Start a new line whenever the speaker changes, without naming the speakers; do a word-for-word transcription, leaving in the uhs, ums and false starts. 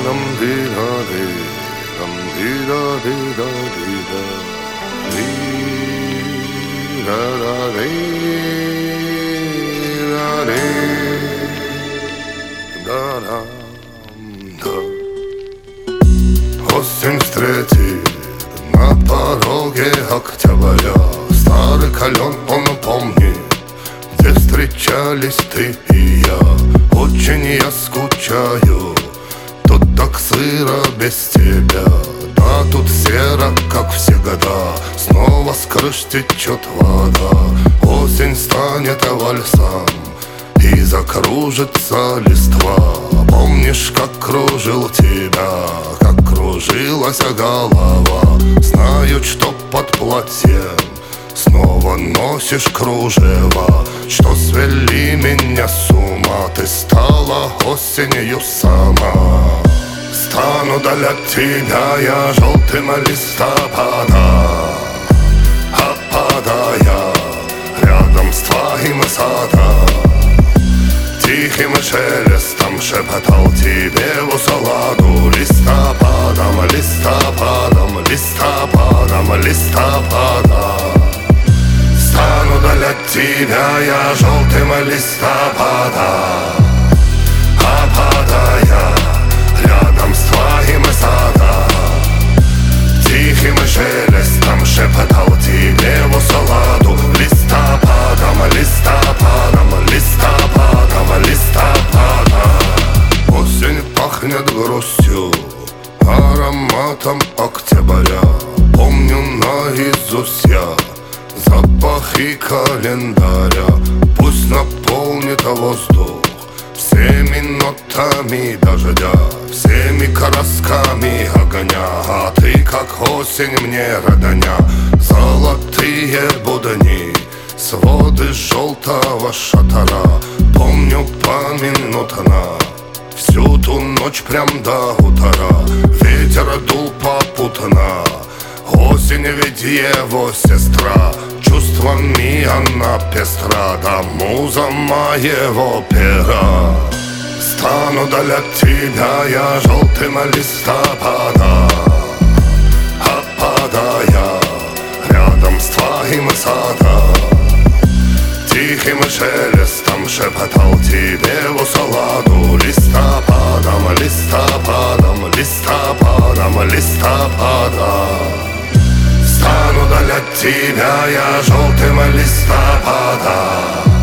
нам ди да ди нам ди да ди да ди да ди да да ди да ди да да да. Осень встретит на пороге октября. Старый клен он помнит, где встречались ты и я. Очень я скучаю, тут так сыро без тебя. Да тут серо, как всегда, снова с крыш течет вода. Осень станет вальсом и закружится листва. Помнишь, как кружил тебя, как кружилась голова. Знают, что под платьем снова носишь кружева. Что свели меня с ума, ты стала осенью сама. Стану для тебя я желтым листопада, опадая рядом с твоим садом. Тихим шелестом шепотал тебе в усладу. Листопадом, листопадом, листопадом, листопадом. Стану для тебя я желтым листопадом, опадая рядом с твоим садом. Тихим шелестом шепотал тебе в усладу. Листопадом, листопадом, листопадом, листопадом. Осень пахнет грустью, ароматом октября. Помню наизусть я запахи календаря. Пусть наполнит воздух всеми нотами дождя, всеми красками огня. А ты, как осень, мне родня. Золотые будни, своды желтого шатара. Помню поминутно всю ту ночь прям до утра. Ветер дул попутно, осень ведь его сестра. Чувствами она пестра, да муза моего пера. Стану для тебя я желтым листопадом, опадая рядом с твоим садом. Тихим шелестом шепотал тебе в усладу. Листопадом, листопадом, листопадом, листопадом. Стану для тебя я желтым листопадом,